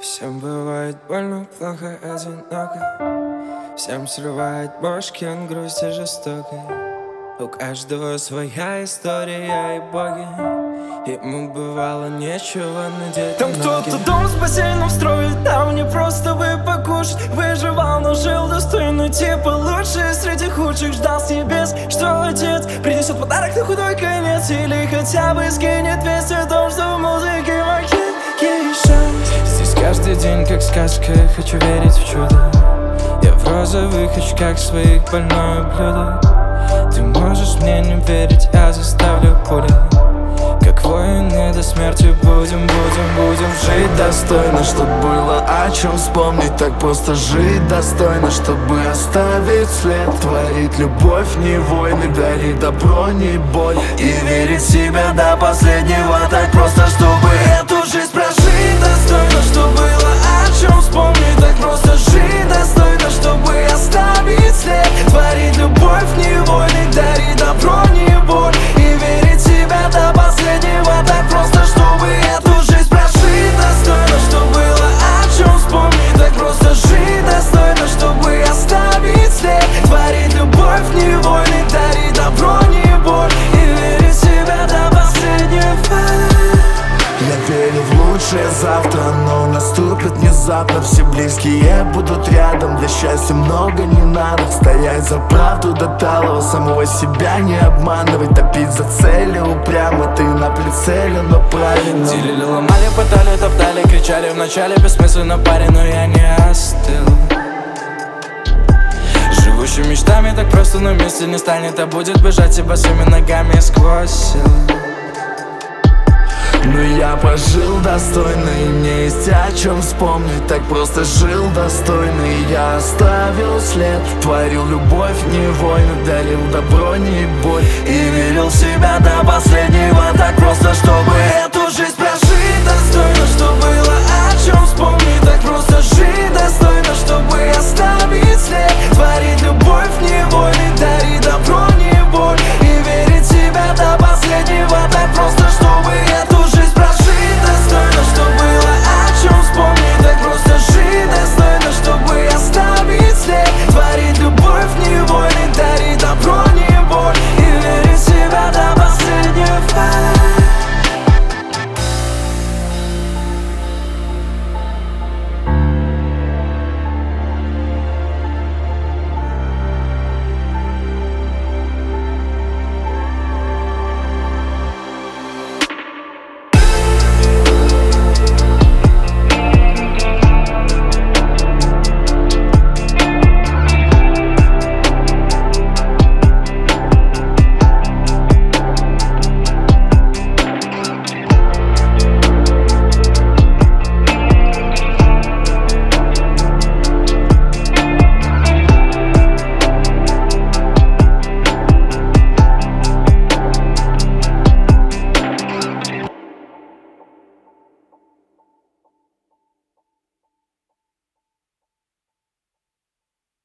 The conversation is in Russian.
Всем бывает больно, плохо, одиноко. Всем срывает бошки, он грусти жестокой. У каждого своя история и боги. Ему бывало нечего надеть. Там кто-то дом с бассейном строит, там мне просто бы покушать. Выживал, но жил достойно, типа лучший среди худших. Ждал с небес, что отец принесет подарок на худой конец. Или хотя бы скинет весть о том, что в музыке магии шанс. Здесь каждый день как сказка, хочу верить в чудо. Я в розовых очках своих больное блюдо. Ты можешь мне не верить, я заставлю пули. Как воины до смерти будем жить достойно, чтоб было о чем вспомнить. Так просто жить достойно, чтобы оставить след. Творить любовь, не войны, дарить добро, не боль. И верить в себя до последнего. Так просто, чтобы эту жизнь прожить достойно, чтоб было о чем вспомнить. Так просто жить достойно, чтобы оставить след. Творить любовь, не войны, дарить добро, не боль. И верить в себя до последнего. Так просто, чтобы эту жизнь прожить достойно, чтоб было о чем вспомнить. Так просто жить достойно, чтобы оставить след. Творить любовь, не войны, дарить добро, не боль. И верить в себя до последнего. Я верю в лучшее завтра, но наступит внезапно. Все близкие будут рядом, для счастья много не надо. Стоять за правду до талого, самого себя не обманывать. Топить за цели упрямо, ты на прицеле, но правильно. Делили, ломали, пытали, топтали, кричали вначале бессмысленно, парень, но я не остыл. Живущий мечтами так просто, но месте не станет, а будет бежать и босыми ногами сквозь силы. Но я пожил достойно, и мне есть о чем вспомнить. Так просто жил достойно, и я оставил след. Творил любовь, не войны, дарил добро, не боль. И верил в себя до последнего. Так просто, чтобы эту жизнь прожить достойно.